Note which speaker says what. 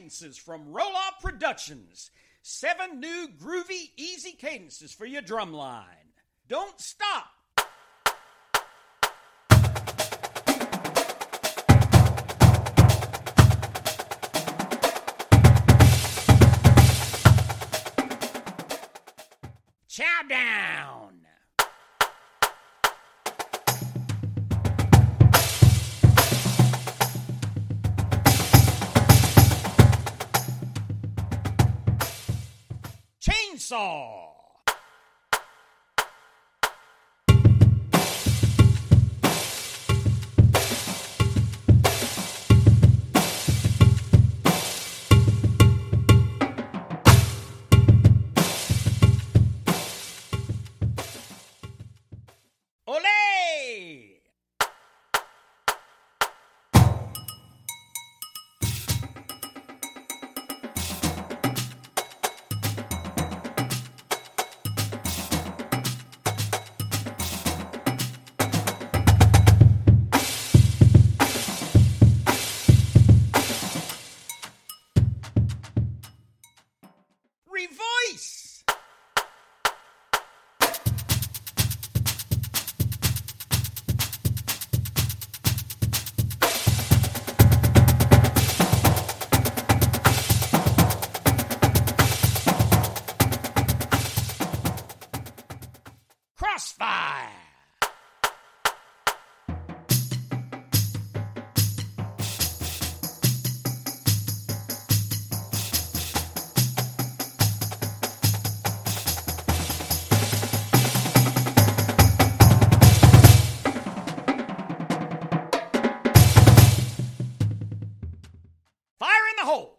Speaker 1: cadences from Roll Off Productions. 7 new groovy, easy cadences for your drum line. Don't stop. Chow down. Chainsaw. Ole! Revoice! Crossfire! Fire in the hole!